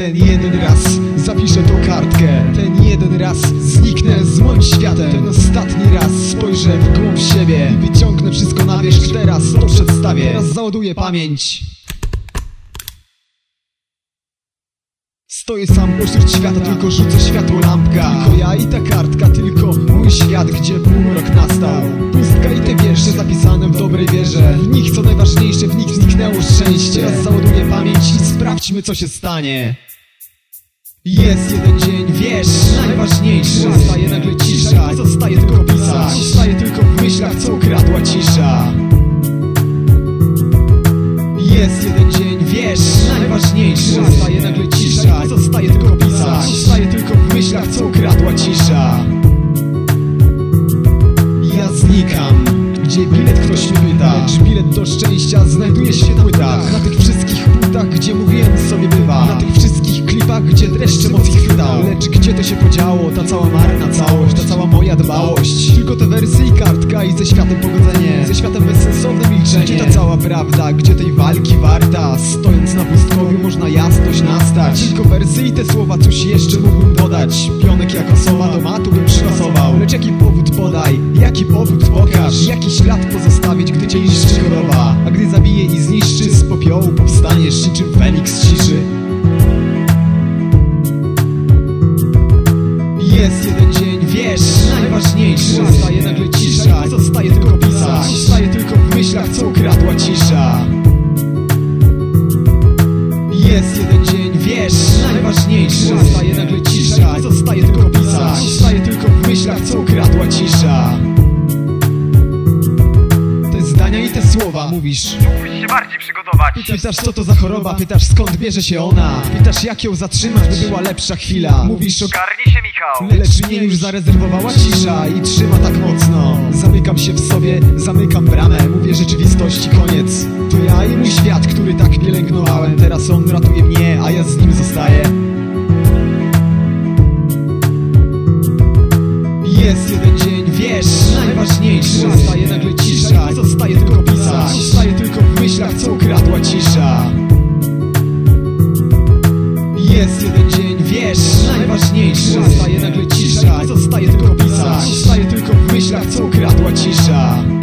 Ten jeden raz zapiszę tą kartkę, ten jeden raz zniknę z moim światem. Ten ostatni raz spojrzę w głąb siebie i wyciągnę wszystko na wierzch. Teraz to przedstawię, teraz załaduję pamięć. Stoję sam pośród świata, tylko rzucę światło lampka. Tylko ja i ta kartka, tylko mój świat, gdzie półmrok nastał. Pustka i te wiersze zapisane w dobrej wierze. W nich co najważniejsze, w nich zniknęło szczęście. Teraz załaduję pamięć i sprawdźmy, co się stanie. Jest jeden dzień, wiesz, najważniejszy. Zostaje nagle cisza, zostaje tylko pisać. Zostaje tylko w myślach, co ukradła cisza. Jest jeden dzień, wiesz, najważniejszy. Zostaje nagle cisza, zostaje tylko pisać. Zostaje tylko w myślach, co ukradła cisza. Ja znikam, gdzie bilet ktoś mnie pyta. Lecz bilet do szczęścia znajduje się na płytach. Na tych wszystkich płytach, gdzie mówiłem sobie bywa. Na tych wszystkich klipach, gdzie dreszcze moc ich chwytał. Lecz gdzie to się podziało, ta cała marna całość, ta cała moja dbałość. Tylko te wersy i kartka i ze światem pogodzenie, ze światem bezsensowne milczenie. Gdzie ta cała prawda, gdzie tej walki warta? Stojąc na pustkowiu można jasność nastać. Tylko wersy i te słowa, coś jeszcze mógłbym dodać. Pionek jak osoba do matu bym przypasował. Lecz jaki powód podaj, jaki powód pokaż. Jaki ślad pozostawić, gdy cię niszczy choroba. A gdy zabije i zniszczy, z popiołu powstaniesz niczym Feniks z ciszy. Jest jeden dzień, wiesz, najważniejszy. Zostaje nagle cisza, zostaje tylko pisać. Zostaje tylko w myślach, co ukradła cisza. Jest jeden dzień, wiesz, najważniejszy. Zostaje nagle cisza, zostaje tylko pisać. Zostaje tylko w myślach, co ukradła cisza. Te zdania i te słowa mówisz, mógłbyś się bardziej przygotować. Pytasz, co to za choroba, pytasz, skąd bierze się ona. Pytasz, jak ją zatrzymać, by była lepsza chwila. Mówisz, ogarnij się, Michał. lecz mnie już zarezerwowała cisza i trzyma tak mocno. Zamykam się w sobie, zamykam bramę. Mówię rzeczywistości koniec. To ja i mój świat, który tak pielęgnowałem. Teraz on ratuje mnie, a ja z nim zostaję. Jest jeden dzień, wiesz, najważniejszy. Zostaje nagle cisza, zostaje tylko pisać. Zostaje tylko w myślach, co ukradła cisza. Jest jeden dzień, wiesz, najważniejszy. Zostaje nagle cisza, zostaje tylko pisać. Zostaje tylko w myślach, co ukradła cisza.